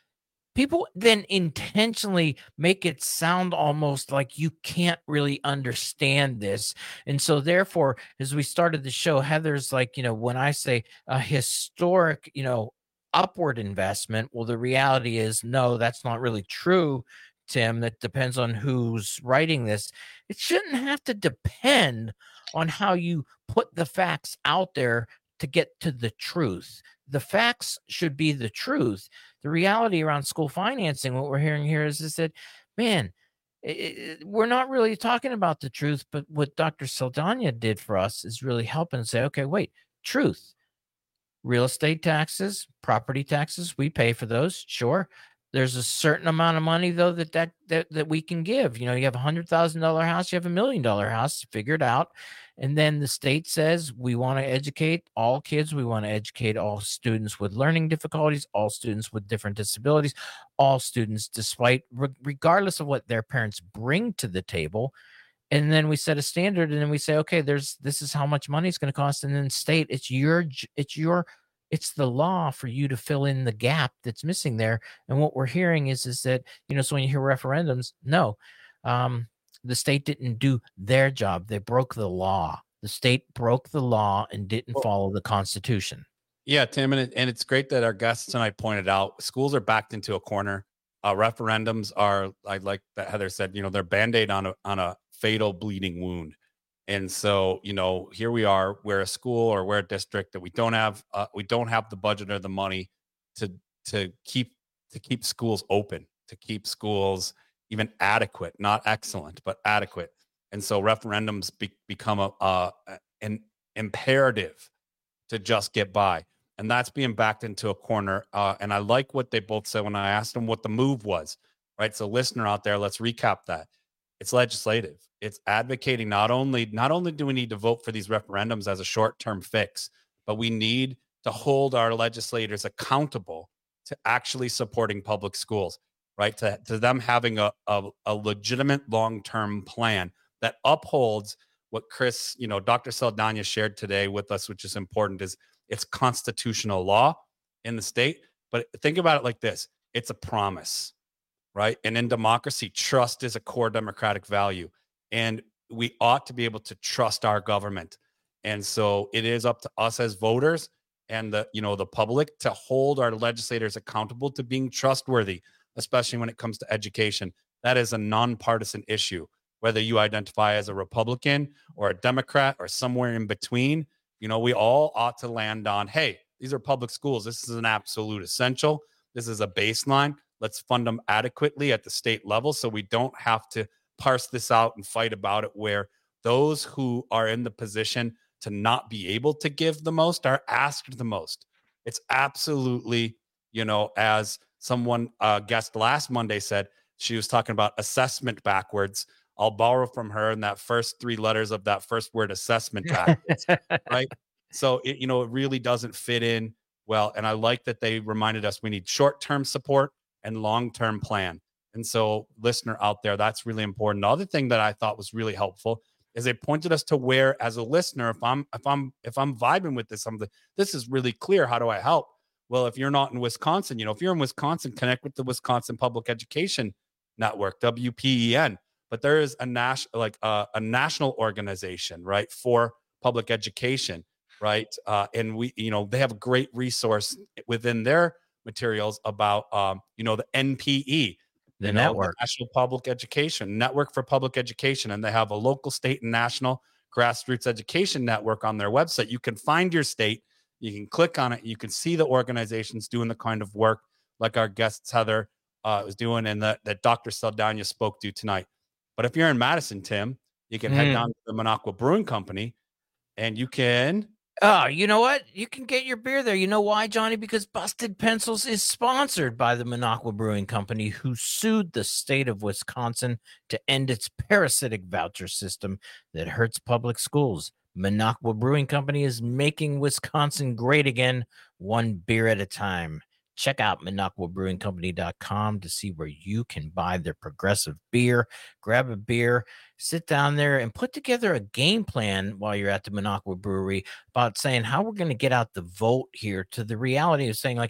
people then intentionally make it sound almost like you can't really understand this. And so therefore, as we started the show, Heather's like, you know, when I say a historic, you know, upward investment, well, the reality is, no, that's not really true, Tim. That depends on who's writing this. It shouldn't have to depend on how you put the facts out there to get to the truth. The facts should be the truth. The reality around school financing, what we're hearing here is, is that, man, it, it, we're not really talking about the truth, but what Doctor Saldana did for us is really helping say, okay, wait, truth. Real estate taxes, property taxes, we pay for those, sure. There's a certain amount of money, though, that that that, that we can give. You know, you have a one hundred thousand dollars house, you have a million dollar house, figure it out. And then the state says we want to educate all kids. We want to educate all students with learning difficulties, all students with different disabilities, all students, despite regardless of what their parents bring to the table. And then we set a standard, and then we say, okay, there's this is how much money it's going to cost. And then state, it's your it's your it's the law for you to fill in the gap that's missing there. And what we're hearing is, is that, you know, so when you hear referendums, no, um, the state didn't do their job. They broke the law. The state broke the law and didn't well, follow the Constitution. Yeah, Tim, and, it, and it's great that our guests tonight pointed out schools are backed into a corner. Uh, referendums are, I like that Heather said, you know, they're Band-Aid on a, on a fatal bleeding wound. And so, you know, here we are, we're a school or we're a district that we don't have, uh, we don't have the budget or the money to, to keep, to keep schools open, to keep schools even adequate, not excellent, but adequate. And so referendums be, become a, uh, an imperative to just get by. And that's being backed into a corner. Uh, and I like what they both said when I asked them what the move was, right? So listener out there, let's recap that. It's legislative. It's advocating not only, not only do we need to vote for these referendums as a short-term fix, but we need to hold our legislators accountable to actually supporting public schools, right? To, to them having a, a, a legitimate long-term plan that upholds what Chris, you know, Doctor Saldana shared today with us, which is important, is it's constitutional law in the state. But think about it like this. It's a promise, right? And in democracy, trust is a core democratic value. And we ought to be able to trust our government. And so it is up to us as voters and the, you know, the public to hold our legislators accountable to being trustworthy, especially when it comes to education. That is a nonpartisan issue. Whether you identify as a Republican or a Democrat or somewhere in between, you know, we all ought to land on, hey, these are public schools. This is an absolute essential. This is a baseline. Let's fund them adequately at the state level so we don't have to parse this out and fight about it, where those who are in the position to not be able to give the most are asked the most. It's absolutely, you know, as someone uh, guest last Monday said, she was talking about assessment backwards. I'll borrow from her in that first three letters of that first word, assessment backwards, right? So, it, you know, it really doesn't fit in well. And I like that they reminded us we need short-term support and long-term plan. And so, listener out there, that's really important. The other thing that I thought was really helpful is they pointed us to where, as a listener, if I'm if I'm if I'm vibing with this, something this is really clear. How do I help? Well, if you're not in Wisconsin, you know, if you're in Wisconsin, connect with the Wisconsin Public Education Network, W P E N. But there is a national, like uh, a national organization, right, for public education, right? Uh, and we, you know, they have a great resource within their materials about, um, you know, the N P E. The you know, network, the National Public Education Network for Public Education, and they have a local, state, and national grassroots education network on their website. You can find your state, you can click on it, you can see the organizations doing the kind of work like our guest Heather uh, was doing, and that that Doctor Saldana spoke to tonight. But if you're in Madison, Tim, you can mm. head down to the Minocqua Brewing Company, and you can. Oh, you know what? You can get your beer there. You know why, Johnny? Because Busted Pencils is sponsored by the Minocqua Brewing Company, who sued the state of Wisconsin to end its parasitic voucher system that hurts public schools. Minocqua Brewing Company is making Wisconsin great again, one beer at a time. Check out Minocqua Brewing Company dot com to see where you can buy their progressive beer. Grab a beer, sit down there, and put together a game plan while you're at the Minocqua Brewery about saying how we're going to get out the vote here, to the reality of saying, like,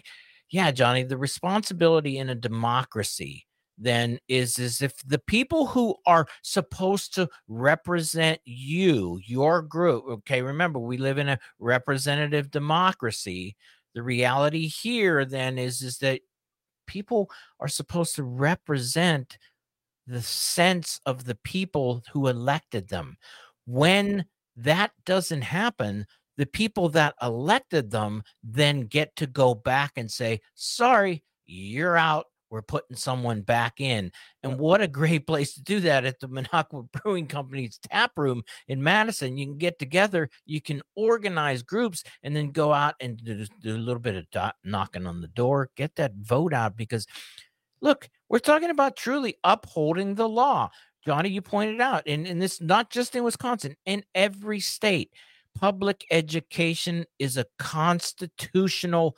yeah, Johnny, the responsibility in a democracy then is, is if the people who are supposed to represent you, your group, okay, remember, we live in a representative democracy. The reality here then is, is that people are supposed to represent the sense of the people who elected them. When that doesn't happen, the people that elected them then get to go back and say, sorry, you're out. We're putting someone back in. And what a great place to do that at the Minocqua Brewing Company's tap room in Madison. You can get together, you can organize groups, and then go out and do, do a little bit of dot, knocking on the door, get that vote out. Because, look, we're talking about truly upholding the law. Johnny, you pointed out, and, and this not just in Wisconsin, in every state. Public education is a constitutional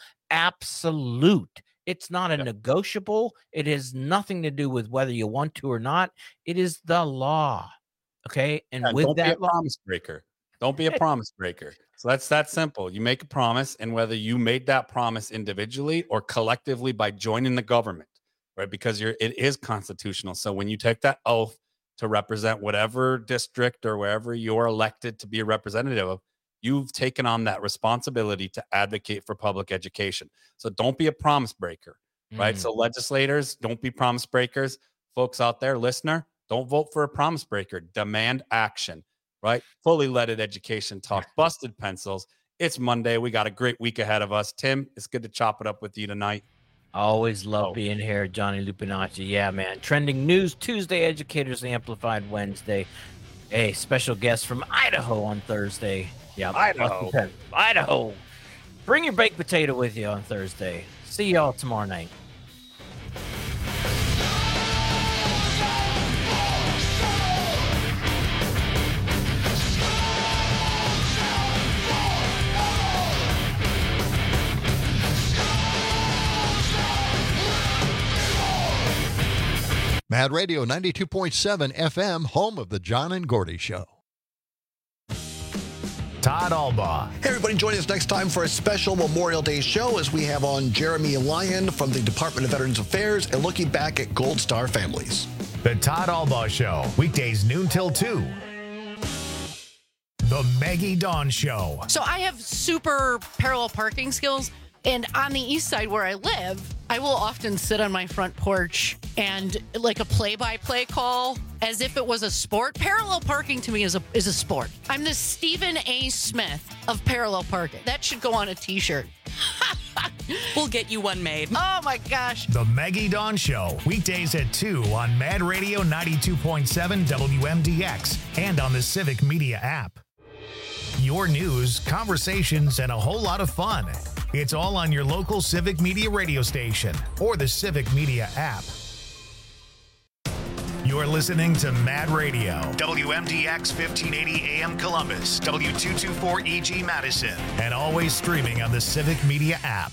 absolute. It's not a negotiable. It has nothing to do with whether you want to or not. It is the law. Okay. And yeah, with don't that be a law, promise breaker. Don't be a promise breaker. So that's that simple. You make a promise, and whether you made that promise individually or collectively by joining the government, right? Because you're it is constitutional. So when you take that oath to represent whatever district or wherever you're elected to be a representative of, you've taken on that responsibility to advocate for public education. So don't be a promise breaker, right? Mm. So legislators, don't be promise breakers. Folks out there, listener, don't vote for a promise breaker. Demand action, right? Fully leaded education talk, busted pencils. It's Monday. We got a great week ahead of us. Tim, it's good to chop it up with you tonight. Always love Oh. being here, Johnny Lupinacci. Yeah, man. Trending news Tuesday, Educators Amplified Wednesday. A special guest from Idaho on Thursday. Yeah, Idaho. Idaho. Bring your baked potato with you on Thursday. See y'all tomorrow night. Mad Radio ninety-two point seven F M, home of the John and Gordy Show. Todd Albaugh. Hey, everybody, join us next time for a special Memorial Day show as we have on Jeremy Lyon from the Department of Veterans Affairs and looking back at Gold Star families. The Todd Albaugh Show, weekdays noon till two. The Maggie Dawn Show. So I have super parallel parking skills. And on the east side where I live, I will often sit on my front porch and like a play-by-play call as if it was a sport. Parallel parking to me is a is a sport. I'm the Stephen A. Smith of parallel parking. That should go on a t-shirt. We'll get you one made. Oh my gosh. The Maggie Dawn Show, weekdays at two on Mad Radio ninety-two point seven W M D X and on the Civic Media app. Your news, conversations, and a whole lot of fun. It's all on your local Civic Media radio station or the Civic Media app. You're listening to Mad Radio, W M D X fifteen eighty A M Columbus, W two twenty-four E G Madison, and always streaming on the Civic Media app.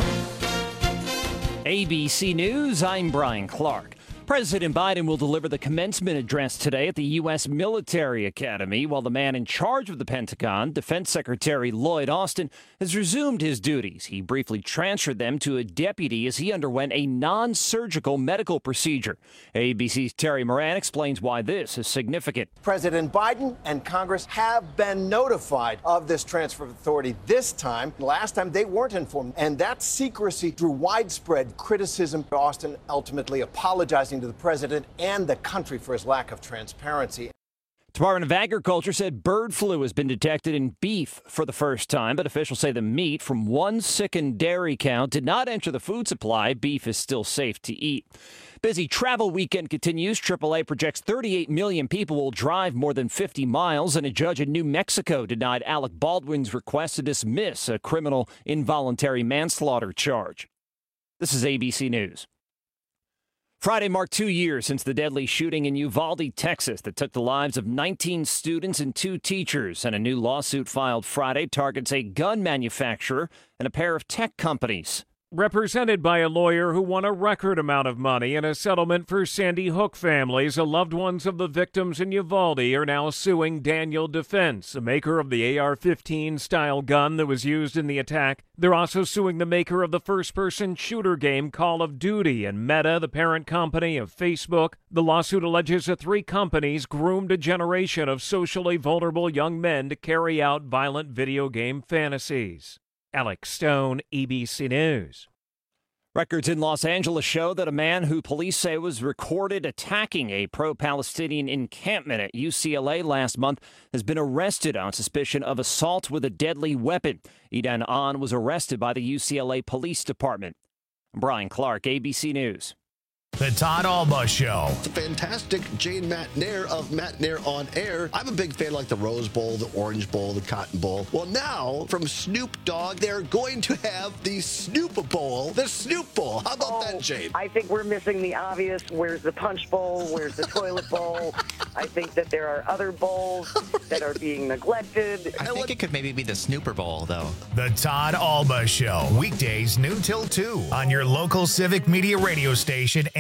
A B C News, I'm Brian Clark. President Biden will deliver the commencement address today at the U S Military Academy, while the man in charge of the Pentagon, Defense Secretary Lloyd Austin, has resumed his duties. He briefly transferred them to a deputy as he underwent a non-surgical medical procedure. A B C's Terry Moran explains why this is significant. President Biden and Congress have been notified of this transfer of authority this time. Last time they weren't informed, and that secrecy drew widespread criticism. Austin ultimately apologizing to the president and the country for his lack of transparency. Department of Agriculture said bird flu has been detected in beef for the first time, but officials say the meat from one sickened dairy cow did not enter the food supply. Beef is still safe to eat. Busy travel weekend continues. triple A projects thirty-eight million people will drive more than fifty miles, and a judge in New Mexico denied Alec Baldwin's request to dismiss a criminal involuntary manslaughter charge. This is A B C News. Friday marked two years since the deadly shooting in Uvalde, Texas, that took the lives of nineteen students and two teachers. And a new lawsuit filed Friday targets a gun manufacturer and a pair of tech companies. Represented by a lawyer who won a record amount of money in a settlement for Sandy Hook families, the loved ones of the victims in Uvalde are now suing Daniel Defense, the maker of the A R fifteen style gun that was used in the attack. They're also suing the maker of the first-person shooter game Call of Duty and Meta, the parent company of Facebook. The lawsuit alleges the three companies groomed a generation of socially vulnerable young men to carry out violent video game fantasies. Alex Stone, E B C News. Records in Los Angeles show that a man who police say was recorded attacking a pro-Palestinian encampment at U C L A last month has been arrested on suspicion of assault with a deadly weapon. Edan An was arrested by the U C L A Police Department. Brian Clark, A B C News. The Todd Alba Show. It's a fantastic Jane Matt Nair of Matt Nair on Air. I'm a big fan like the Rose Bowl, the Orange Bowl, the Cotton Bowl. Well, now from Snoop Dogg, they're going to have the Snoop Bowl, the Snoop Bowl. How about oh, that, Jane? I think we're missing the obvious. Where's the Punch Bowl? Where's the Toilet Bowl? I think that there are other bowls that are being neglected. I think it could maybe be the Snooper Bowl, though. The Todd Alba Show. Weekdays noon till two on your local Civic Media radio station.